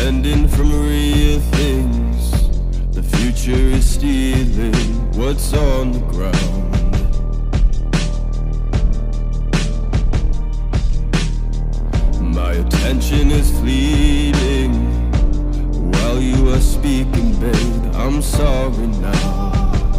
pretending from real things. The future is stealing what's on the ground. My attention is fleeting while you are speaking, babe. I'm sorry now.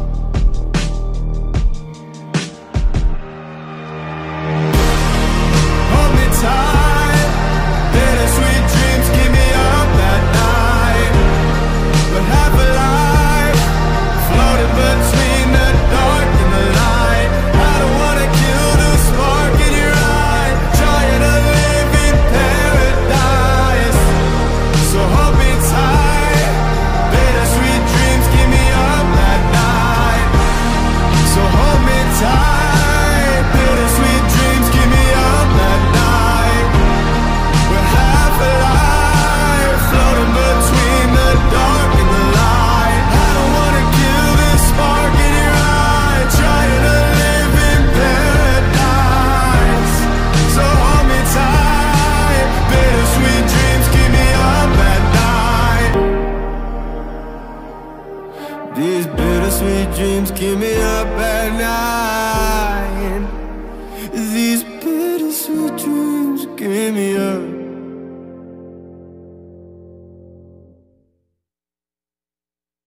Hold me tight, bittersweet dreams keep me up at night. But half a life floating between the dark and the light. I don't wanna kill the spark in your eye, trying to live in paradise. So hold me tight, bittersweet dreams keep me up at night. So hold me tight, bittersweet dreams keep me up at night. We're half alive, floating between the dark and the light. I don't wanna kill this spark in your eye, trying to live in paradise. So hold me tight, bittersweet dreams keep me up at night. These bittersweet dreams keep me up at